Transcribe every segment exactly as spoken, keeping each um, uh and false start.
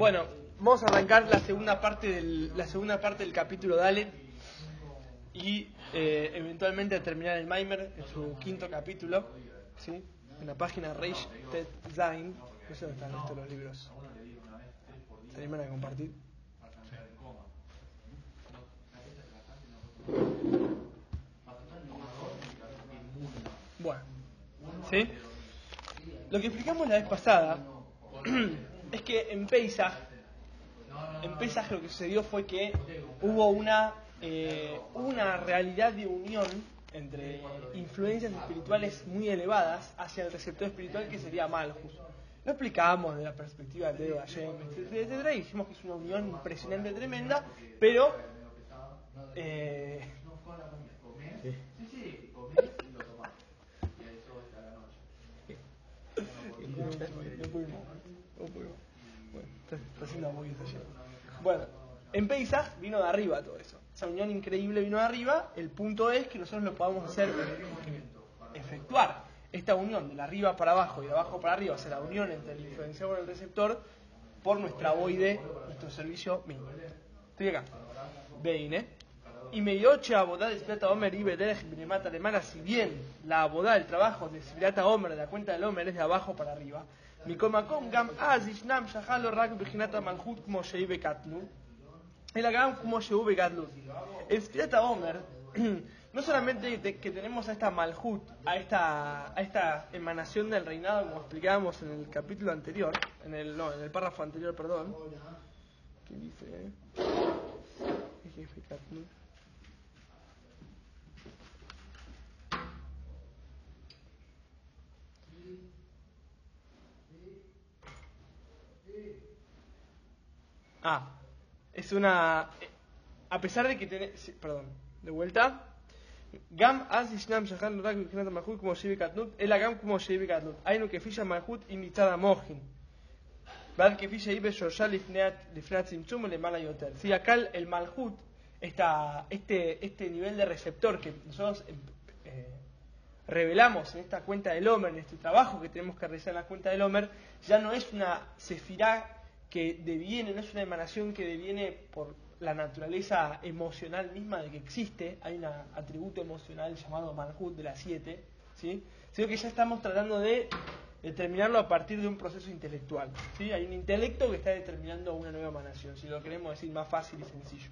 Bueno, vamos a arrancar la segunda parte del, la segunda parte del capítulo Dalet y eh, eventualmente terminar el Maimer en su quinto capítulo, ¿sí? En la página Reish Tet Zain. No sé dónde están estos los libros. ¿Se animan a compartir? Bueno, ¿sí? Lo que explicamos la vez pasada es que en Pesach, en Pesach lo que sucedió fue que hubo una, eh, una realidad de unión entre influencias espirituales muy elevadas hacia el receptor espiritual que sería Malchus. Lo explicábamos desde la perspectiva de Hashem, etcétera, etcétera, y dijimos que es una unión impresionante, tremenda, pero eh, no pudimos, no pudimos. Bueno, está, está haciendo apoyos ayer. Bueno, en Pesach vino de arriba todo eso. Esa unión increíble vino de arriba. El punto es que nosotros lo podamos hacer, efectuar esta unión de arriba para abajo y de abajo para arriba, o sea, la unión entre el influenciador y el receptor, por nuestra voide, nuestro servicio mínimo. Estoy acá. Vein, ¿eh? Y Meyoche abodá de Sfirata Omer y Bederech Binemata Alemana, si bien la abodá, el trabajo de Sfirata Omer, de la cuenta del Omer, es de abajo para arriba. Mikomakom Gam Az Ishnam Shahalo Rak Bejinata Malchut como Shei Bekatnu. El Agam como Sheu Bekatnu. El Sfirata Omer, no solamente de que tenemos a esta Malchut, a esta, a esta emanación del reinado, como explicábamos en el capítulo anterior, en el, no, en el párrafo anterior, perdón. ¿Qué dice? Bekatnu. Ah, es una... A pesar de que tiene... Sí, perdón, de vuelta. Gam az ishnam shachan rak b'chinat malchut como shei bekatnut, el agam como shei bekatnut. Aynu kefisha malchut imitada mochin. Vad kefisha ibe shosha lifnat lifnat tzimtzum lemala yoter. Si acá el malchut, esta, este, este nivel de receptor que nosotros eh, revelamos en esta cuenta del Omer, en este trabajo que tenemos que realizar en la cuenta del Omer, ya no es una sefirá que deviene, no es una emanación que deviene por la naturaleza emocional misma de que existe, hay un atributo emocional llamado Malhut de las siete, ¿sí? Sino que ya estamos tratando de determinarlo a partir de un proceso intelectual, ¿sí? Hay un intelecto que está determinando una nueva emanación, si lo queremos decir más fácil y sencillo,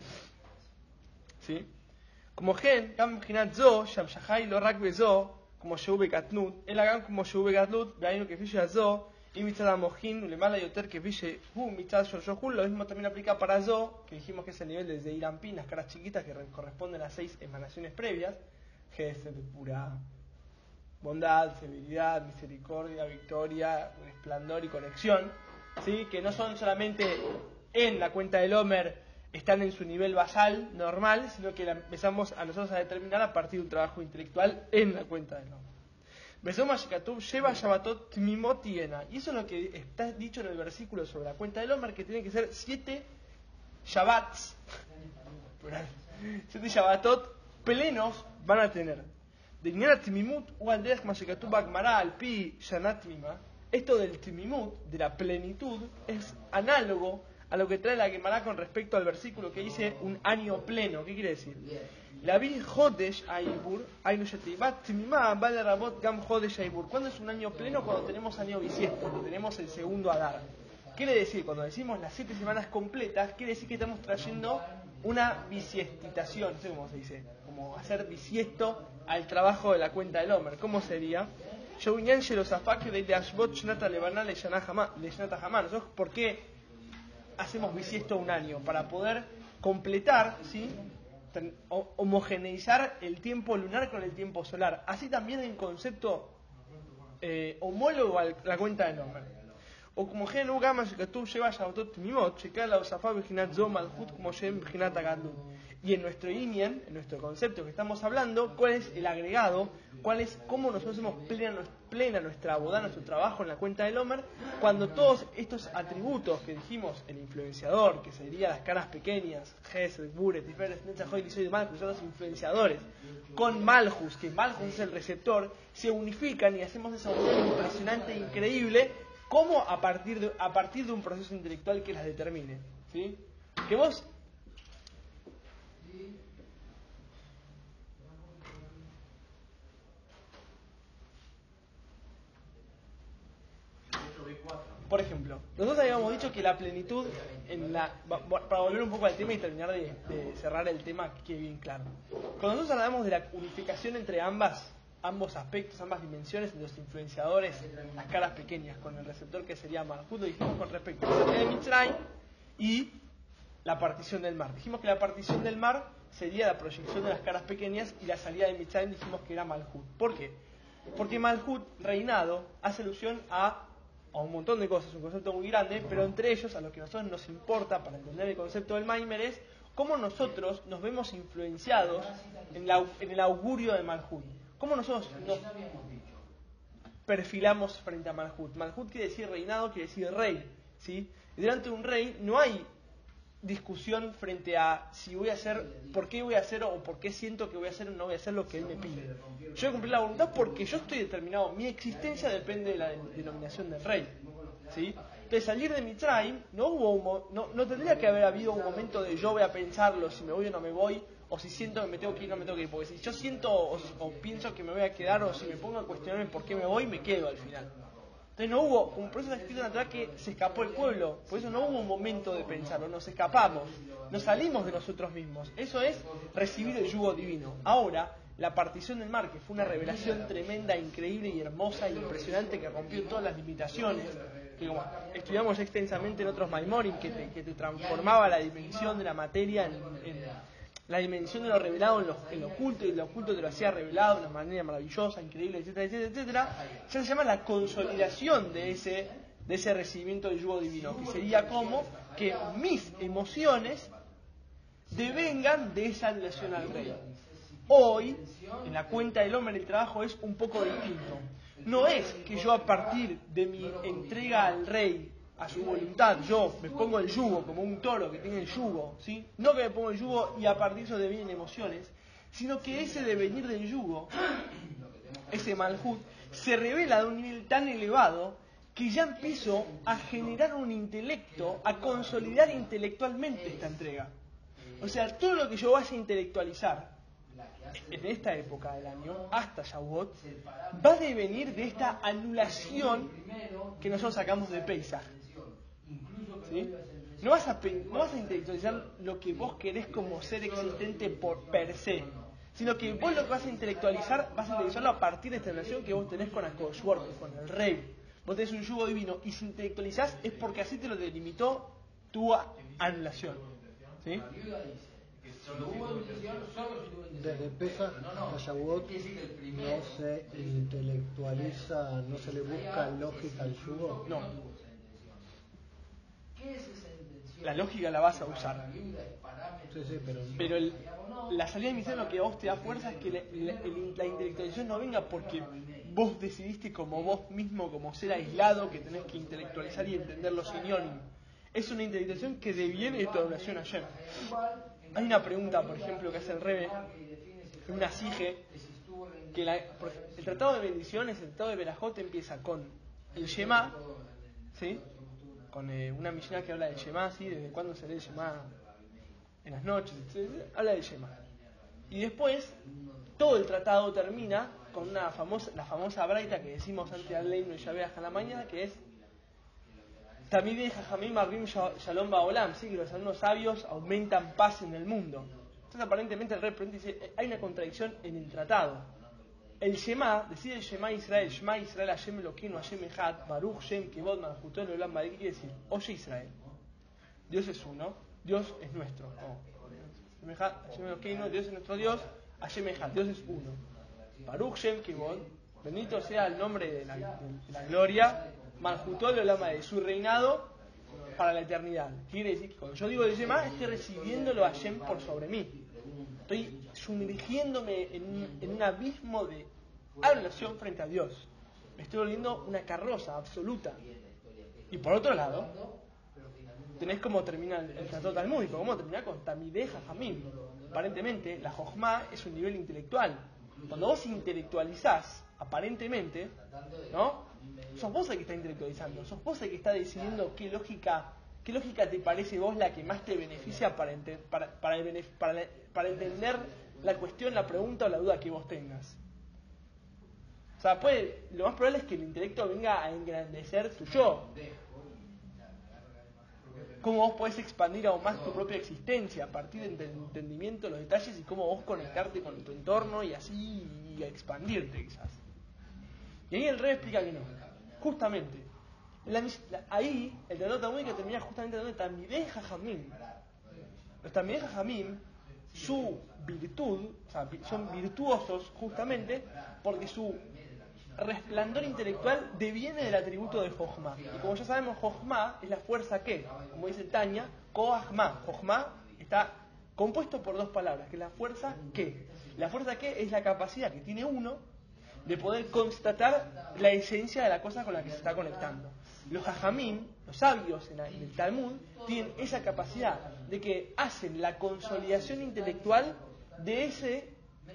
¿sí? Como gen, Gam Ginat Zo, Sham Shahai lo Rak Bezo, como Sheu Bekatnut, el Agam como Sheu Bekatnut, Veaino que Fisha Zo, y Mitzad Mojin, Ulemala Yoter que Fishe Hu, Mitzad Shoshokul, lo mismo también aplica para Zo, que dijimos que es el nivel de Zeirampin, las caras chiquitas que corresponden a seis emanaciones previas, Gesed, pura bondad, severidad, misericordia, victoria, resplandor y conexión, ¿sí? Que no son solamente en la cuenta del Omer, están en su nivel basal, normal, sino que la empezamos a nosotros a determinar a partir de un trabajo intelectual en la cuenta del Omer. Besoma Shekatub lleva Shabbatot Tmimot Tiena. Y eso es lo que está dicho en el versículo sobre la cuenta del Omer, que tiene que ser siete Shabbats, siete Shabbatot plenos van a tener. De Niñana Tmimut o Alderech Mashekatub Agmara al Pi Shanat Tmima. Esto del Tmimut, de la plenitud, es análogo a lo que trae la Gemara con respecto al versículo que dice un año pleno. ¿Qué quiere decir? La vi Jodesh Aibur, Ainusheteibat Tmima, Vale Rabot Gam Jodesh Aibur. ¿Cuándo es un año pleno? Cuando tenemos año bisiesto, cuando tenemos el segundo Adar. Quiere decir, cuando decimos las siete semanas completas, quiere decir que estamos trayendo una bisiestitación, no sé cómo se dice, como hacer bisiesto al trabajo de la cuenta del Omer. ¿Cómo sería? Nosotros, ¿por qué hacemos bisiesto un año? Para poder completar, ¿sí?, homogeneizar el tiempo lunar con el tiempo solar. Así también hay un concepto eh, homólogo a la cuenta del Omer. O como gen ugama shekatub lleva Shabbatot Tmimot, checar la osafá bejinat zo malchut como shem bejinat agadlut. Y en nuestro inyan, en nuestro concepto que estamos hablando, ¿cuál es el agregado? ¿Cuál es cómo nosotros hacemos plena, plena nuestra abodá, nuestro trabajo en la cuenta del Omer? Cuando todos estos atributos que dijimos, el influenciador, que serían las caras pequeñas, Gesed, Buret, Tiferet, Netzach, Hoy, Malchus, son los influenciadores, con Malchus, que Malchus es el receptor, se unifican y hacemos esa unión impresionante e increíble ¿Cómo a partir de, a partir de un proceso intelectual que las determine? ¿Sí? Que vos... Por ejemplo, nosotros habíamos dicho que la plenitud, en la, para volver un poco al tema y terminar de, de cerrar el tema que quede bien claro. Cuando nosotros hablamos de la unificación entre ambas, ambos aspectos, ambas dimensiones, los influenciadores, las caras pequeñas, con el receptor que sería Malhut, lo dijimos con respecto a la salida de Mitzrayim y la partición del mar. Dijimos que la partición del mar sería la proyección de las caras pequeñas y la salida de Mitzrayim dijimos que era Malhut. ¿Por qué? Porque Malhut, reinado, hace alusión a a un montón de cosas, un concepto muy grande, pero entre ellos, a lo que a nosotros nos importa para entender el concepto del Maimer es cómo nosotros nos vemos influenciados en, la, en el augurio de Malhut. Cómo nosotros nos perfilamos frente a Malhut. Malhut quiere decir reinado, quiere decir rey, ¿sí? Y delante de un rey no hay discusión frente a si voy a hacer, por qué voy a hacer o por qué siento que voy a hacer o no voy a hacer lo que él me pide. Yo voy a cumplir la voluntad porque yo estoy determinado, mi existencia depende de la denominación del rey, ¿sí? Entonces salir de Mitzrayim no hubo un, no, no tendría que haber habido un momento de yo voy a pensarlo si me voy o no me voy, o si siento que me tengo que ir o no me tengo que ir, porque si yo siento o, o pienso que me voy a quedar o si me pongo a cuestionarme por qué me voy, me quedo al final. Entonces no hubo, un proceso escrito natural que se escapó el pueblo, por eso no hubo un momento de pensarlo, nos escapamos, nos salimos de nosotros mismos. Eso es recibir el yugo divino. Ahora, la partición del mar, que fue una revelación tremenda, increíble y hermosa e impresionante que rompió todas las limitaciones, que como estudiamos extensamente en otros Maimorim, que te, que te transformaba la dimensión de la materia en, en la dimensión de lo revelado en lo, en lo oculto, y lo oculto te lo hacía revelado de una manera maravillosa, increíble, etcétera, etcétera, etcétera, ya se llama la consolidación de ese, de ese recibimiento del yugo divino, que sería como que mis emociones devengan de esa relación al rey. Hoy, en la cuenta del hombre, el trabajo es un poco distinto. No es que yo a partir de mi entrega al rey, a su voluntad, yo me pongo el yugo como un toro que tiene el yugo, ¿sí? No que me pongo el yugo y a partir de eso devienen emociones, sino que ese devenir del yugo, ese Malhut, se revela de un nivel tan elevado que ya empiezo a generar un intelecto, a consolidar intelectualmente esta entrega. O sea, todo lo que yo vaya a intelectualizar en esta época del año, hasta Shavuot, va a devenir de esta anulación que nosotros sacamos de Pesach. ¿Sí? No vas a, no vas a intelectualizar lo que vos querés como ser existente por per se, sino que vos lo que vas a intelectualizar, vas a intelectualizarlo a partir de esta relación que vos tenés con Akoshwork, con el rey. Vos tenés un yugo divino y si intelectualizás es porque así te lo delimitó tu anulación. ¿Sí? Desde Pesach hasta Shavuot no se intelectualiza, no se le busca lógica al yugo. No. La lógica la vas a usar. Sí, sí, pero pero el, la salida de misión lo que a vos te da fuerza es que la, la, la intelectualización no venga porque vos decidiste como vos mismo, como ser aislado, que tenés que intelectualizar y entender los sinónimos. Es una intelectualización que deviene de tu adoración a Shem. Hay una pregunta, por ejemplo, que hace el Rebbe en una sige, que la, el tratado de bendiciones, el tratado de Berajot empieza con el Shema, ¿sí? Con eh, una Mishnah que habla del Shema, ¿sí? Desde cuándo se lee el Shema en las noches, etcétera. Habla del Shema. Y después, todo el tratado termina con una famosa, la famosa braita que decimos antes de Aleinu y Yahvé hasta la mañana, que es Tamidei Jajamim Arrim Shalom Baolam, ¿sí? Que los alumnos sabios aumentan paz en el mundo. Entonces aparentemente el rey dice, hay una contradicción en el tratado. El Shema, decir el Shema Israel, Shema Israel Hashem Elokeinu Hashem Echad, Baruch Shem Kevod Malchuto Leolam Barik, ¿qué quiere decir? Oye Israel, Dios es uno, Dios es nuestro. Oh. Hashem Elokeinu, Dios es nuestro Dios, Hashem Echad, Dios es uno. Baruch Shem Kevod, bendito sea el nombre de la, de, de la gloria, Malchuto Leolam Barik, su reinado para la eternidad. Quiere decir que cuando yo digo el Shema, estoy recibiéndolo a Hashem por sobre mí. Estoy sumergiéndome en un, en un abismo de adoración frente a Dios. Me estoy volviendo una carroza absoluta. Y por otro lado, tenés cómo termina el, el tratado talmúdico, cómo termina con Tamidei Jajamim. Aparentemente, la Jochma es un nivel intelectual. Cuando vos intelectualizás, aparentemente, ¿no? sos vos el que está intelectualizando, sos vos el que está decidiendo qué lógica, qué lógica te parece vos la que más te beneficia para, ente, para, para, el, para, para entender la cuestión, la pregunta o la duda que vos tengas. O sea, puede, lo más probable es que el intelecto venga a engrandecer tu yo. Cómo vos podés expandir aún más tu propia existencia a partir del entendimiento de los detalles y cómo vos conectarte con tu entorno y así y expandirte quizás. Y ahí el rey explica que no. Justamente, la, la, ahí el Tratado Talmúdico termina justamente donde Talmidei Jajamim. Los Talmidei Jajamim, su virtud, o sea, son virtuosos justamente porque su resplandor intelectual deviene del atributo de Jochma. Y como ya sabemos, Jochma es la fuerza que, como dice Tanya, Koachma. Jochma está compuesto por dos palabras, que es la fuerza que. La fuerza que es la capacidad que tiene uno de poder constatar la esencia de la cosa con la que se está conectando. Los Jajamim, los sabios en, la, en el Talmud, tienen esa capacidad de que hacen la consolidación intelectual de ese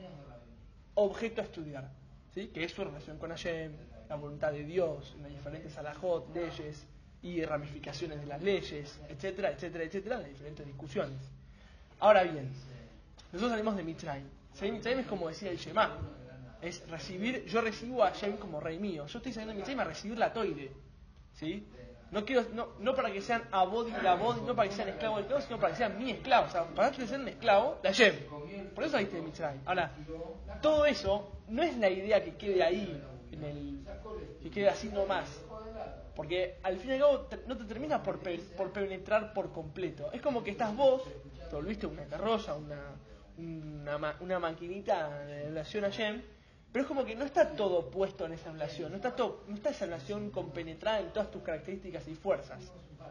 objeto a estudiar, ¿sí? Que es su relación con Hashem, la voluntad de Dios, las diferentes halajot, leyes y ramificaciones de las leyes, etcétera, etcétera, etcétera, las diferentes discusiones. Ahora bien, nosotros salimos de Mitzrayim. Mitzrayim es como decía el Shema, es recibir, yo recibo a Hashem como rey mío. Yo estoy saliendo de Mitzrayim a recibir la toire, ¿sí? No quiero, no, no para que sean abod y labod, no para que sean esclavos de esclavos, sino para que sean mi esclavo. O sea, para que sean un esclavo de Hashem. Por eso saliste de Mitzrayim. Ahora, todo eso no es la idea que quede ahí, en el, que quede así nomás. Porque al fin y al cabo te, no te terminas por, pe, por penetrar por completo. Es como que estás vos, te volviste una carroza, una, una, una maquinita de relación a Hashem, pero es como que no está todo puesto en esa relación, no está, todo, no está esa relación compenetrada en todas tus características y fuerzas.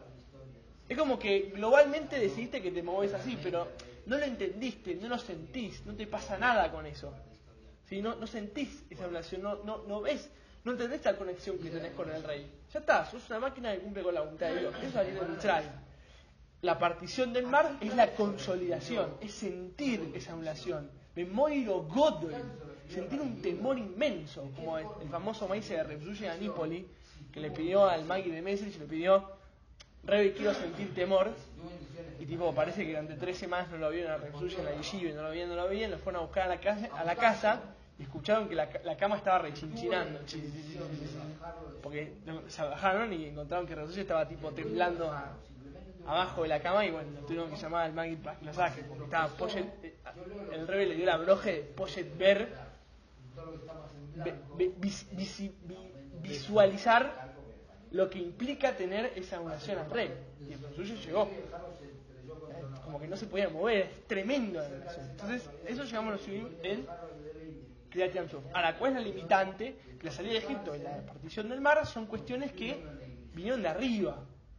Es como que globalmente decidiste que te mueves así, pero no lo entendiste, no lo sentís, no te pasa nada con eso. ¿Sí? No, no sentís esa relación, no, no, no ves, no entendés la conexión que tenés con el rey. Ya está, sos una máquina que cumple con la voluntad de Dios. Eso es salir de Mitzrayim. La partición del mar es la consolidación, es sentir esa relación. Memoiro Godol, sentir un temor inmenso, como el, el famoso maíz de Reb Yushi Anípoli, que le pidió al Magui de Mesrich, le pidió, Rebe, quiero sentir temor, y tipo, parece que durante tres semanas no lo vieron a Reb Yushi en la yeshiva, y no lo veían, no lo veían, lo fueron a buscar a la casa, a la casa y escucharon que la, la cama estaba rechinchinando, porque se bajaron y encontraron que Reb Yushi estaba tipo temblando a, abajo de la cama, y bueno, lo tuvieron que llamar al Magui para que lo saque, porque estaba Poyet, el Rebe le dio la broje Poyet Ver, vis, vis, vis, visualizar lo que implica tener esa oración al rey. Y el suyo llegó, como que no se podía mover, es tremendo la relación. Entonces, eso llegamos a recibir en Kriyat Yam Suf. Ahora, ¿cuál es la limitante? Que la salida de Egipto y la partición del mar son cuestiones que vinieron de arriba.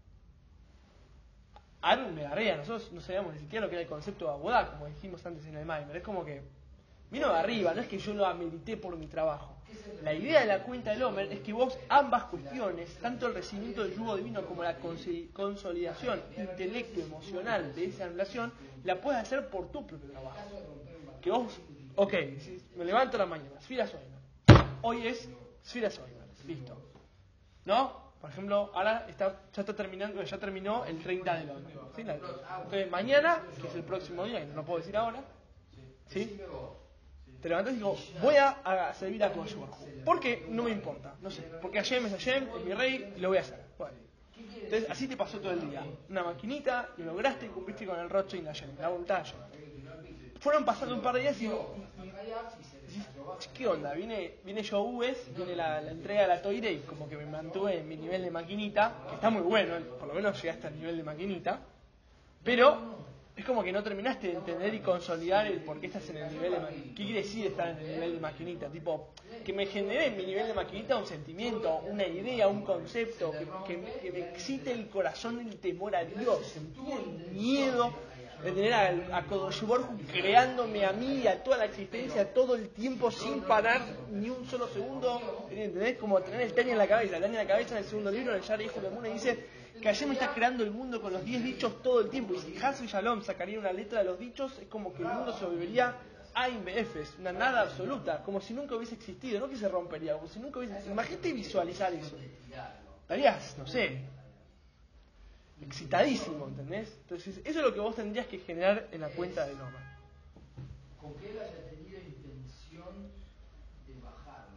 Aaron me garrea, nosotros no sabíamos ni siquiera lo que era el concepto de Abodá, como dijimos antes en el Maimer. Es como que vino de arriba, no es que yo lo amerité por mi trabajo. La idea de la cuenta del Homer es que vos ambas cuestiones, tanto el recibimiento del yugo divino como la consolidación intelecto emocional de esa relación, la puedes hacer por tu propio trabajo. Que vos, ok, me levanto a la mañana, Sfira Soimer. Hoy es Sfira Soimer, listo. ¿No? Por ejemplo, ahora está, ya está terminando, ya terminó el treinta del Homer. ¿Sí? Entonces mañana, que es el próximo día, que no puedo decir ahora, ¿sí? Te levantas y digo, voy a, a servir a Kodesh Baruj Hu. ¿Por qué? No me importa, no sé. Porque Hashem es Hashem, es mi rey, y lo voy a hacer. Bueno. Entonces, así te pasó todo el día. Una maquinita, lo lograste y cumpliste con el Rocho y la Hashem, la voluntad de Hashem. Fueron pasando un par de días y digo, ¿qué onda? Viene, viene Yoúes, viene la, la entrega de la Toire y como que me mantuve en mi nivel de maquinita, que está muy bueno, por lo menos llegaste al nivel de maquinita, pero es como que no terminaste de entender y consolidar el por qué estás en el nivel de maquinita. ¿Qué quiere decir estar en el nivel de maquinita? Tipo, que me genere en mi nivel de maquinita un sentimiento, una idea, un concepto, que, que, que me excite el corazón el temor a Dios, sentir el miedo de tener a, a Kodesh Baruj Hu creándome a mí y a toda la existencia todo el tiempo sin parar ni un solo segundo. ¿Entendés? Como tener el Tanya en la cabeza. El Tanya en la cabeza en el segundo libro, en el Yar Hijo de Muna, dice que Hashem está creando el mundo con los diez dichos todo el tiempo. Y si Hasu y Shalom sacarían una letra de los dichos, es como que el mundo se volvería Ain Beefes, una nada absoluta, como si nunca hubiese existido, no que se rompería, como si nunca hubiese. Imagínate visualizar eso. Estarías, no sé, excitadísimo, ¿entendés? Entonces, eso es lo que vos tendrías que generar en la cuenta de Loma. Con que él haya tenido intención de bajarlo.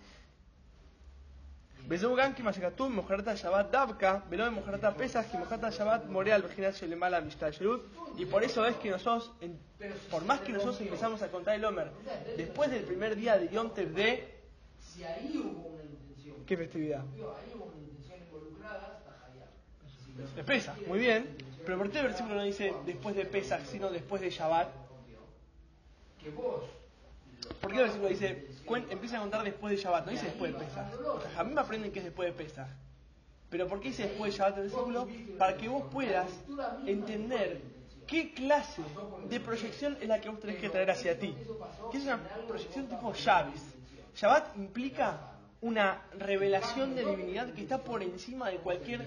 Bezo gan que Mashakatú, Mojarata Shabbat Davka, Velo de Mojarata Pesach, que Mojarata Shabbat Morea al Virginacio le mala amistad Sherut. Y por eso es que nosotros, en, por más que nosotros empezamos a contar el Omer, después del primer día de Yom Tev de. Si ahí hubo una intención. ¿Qué festividad? Ahí hubo una intención involucrada, está Hayab. De Pesach, muy bien. Pero ¿por qué el versículo no dice después de Pesach, sino después de Shabbat? Que vos. ¿Por qué el versículo dice, cuen, empieza a contar después de Shabbat? No dice después de Pesach. A mí me aprenden que es después de Pesach. Pero ¿por qué dice después de Shabbat el versículo? Para que vos puedas entender qué clase de proyección es la que vos tenés que traer hacia ti. Que es una proyección tipo Shabbat. Shabbat implica una revelación de divinidad que está por encima de cualquier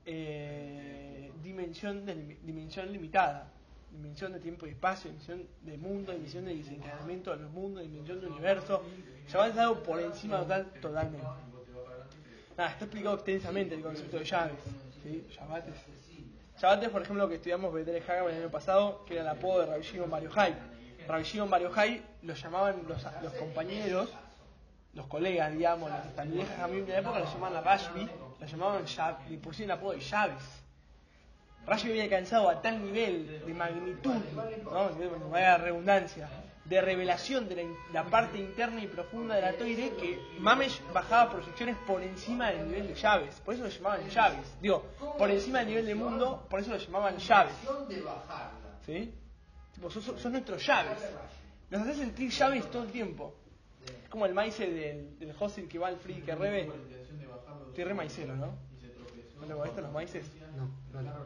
eh, dimensión, de, dimensión limitada. Dimensión de tiempo y espacio, dimensión de mundo, dimensión de desencadenamiento de los mundos, dimensión de universo. Shabbat es algo por encima total, totalmente. Nada, está explicado extensamente el concepto de Shabbat. ¿Sí? Shabbat es, Shabbat es, por ejemplo, lo que estudiamos Betel Hagam el año pasado, que era el apodo de Rabbi Shimon Bar Yochai. Rabbi Shimon Bar Yochai lo llamaban los, los compañeros, los colegas, digamos, los talmidejas a mí de la época, lo llamaban a Rashbi, lo llamaban Shabbat, y pusieron el apodo de Shabbat. Rashi había alcanzado a tal nivel de magnitud, ¿no? Vaya redundancia, de revelación de la, la parte interna y profunda de la Toire, que Mamesh bajaba proyecciones por encima del nivel de llaves. Por eso lo llamaban llaves. Digo, por encima del nivel del mundo, por eso lo llamaban llaves. ¿Sí? Tipo, sos, sos nuestros llaves. Nos hace sentir llaves todo el tiempo. Es como el maíz del, del Hosil que va al free que rebe. Estoy re maicero, ¿no? ¿No te los maíces? No, no.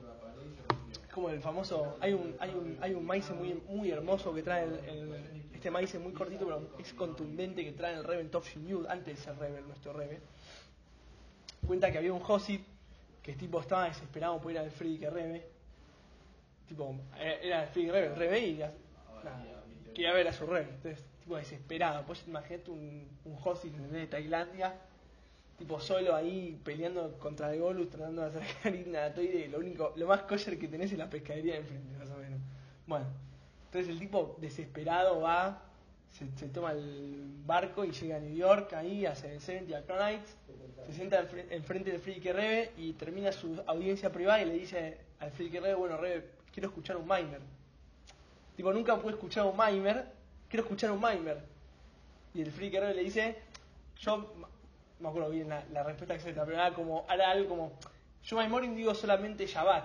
Es como el famoso, hay un hay un hay un maíz muy muy hermoso que trae el, el, este maíz muy cortito pero es contundente que trae el Rebe en Top Yud antes de ser Rebe, nuestro Rebe. Cuenta que había un Josid que tipo estaba desesperado por ir al Free que Rebe. Tipo, era el Free que Rebe, el Rebe y nada, quería ver a su Rebe. Entonces, tipo desesperado. Pues imagínate un, un Josid de Tailandia, tipo solo ahí peleando contra el Golus, tratando de hacer harina a Toire, lo único, lo más kosher que tenés es la pescadería de enfrente, más o menos. Bueno, entonces el tipo desesperado va, se, se toma el barco y llega a New York ahí, hace el setenta Nights, se sienta enfrente del Friki Rebe y termina su audiencia privada y le dice al Friki Rebe, bueno Rebe, quiero escuchar un Maimer. Tipo, nunca pude escuchar un Maimer, quiero escuchar un Maimer. Y el Friki Rebe le dice, yo... no me acuerdo bien la, la respuesta exacta, pero era como, era algo como, yo Maimorim digo solamente Shabbat.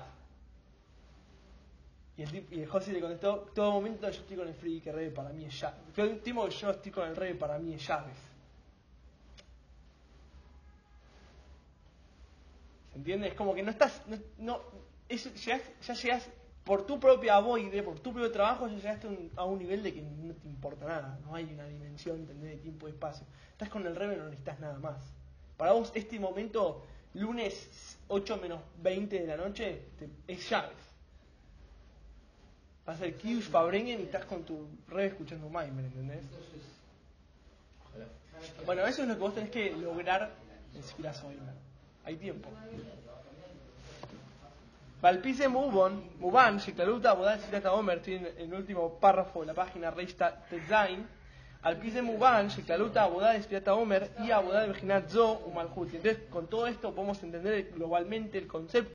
Y el, y el José le contestó, todo momento yo estoy con el Free que Rebe para mí es Shabbat. Todo el tiempo que yo estoy con el Rebe para mí es Shabbat. ¿Se entiende? Es como que no estás, no, no es, llegas, ya llegas por tu propia avoide, por tu propio trabajo, ya llegaste un, a un nivel de que no te importa nada, no hay una dimensión, ¿entendés? De tiempo y espacio. Estás con el Rebe, no necesitas nada más. Para vos, este momento, lunes ocho menos veinte de la noche, te, es llaves. Vas a hacer Kiyush Fabrengen y estás con tu Rebe escuchando Maimer, ¿entendés? Bueno, eso es lo que vos tenés que lograr en Sfiras Oimer. Hay tiempo. Valpise Mubon, Muban, Shektaluta, Bodal Sirata Omer, estoy en el último párrafo de la página Reista Tetzain. Al pise Muban, Shektaluta, Bodal Sirata Omer y Abodal Virginat Zo, Umalhut. Entonces, con todo esto podemos entender globalmente el concepto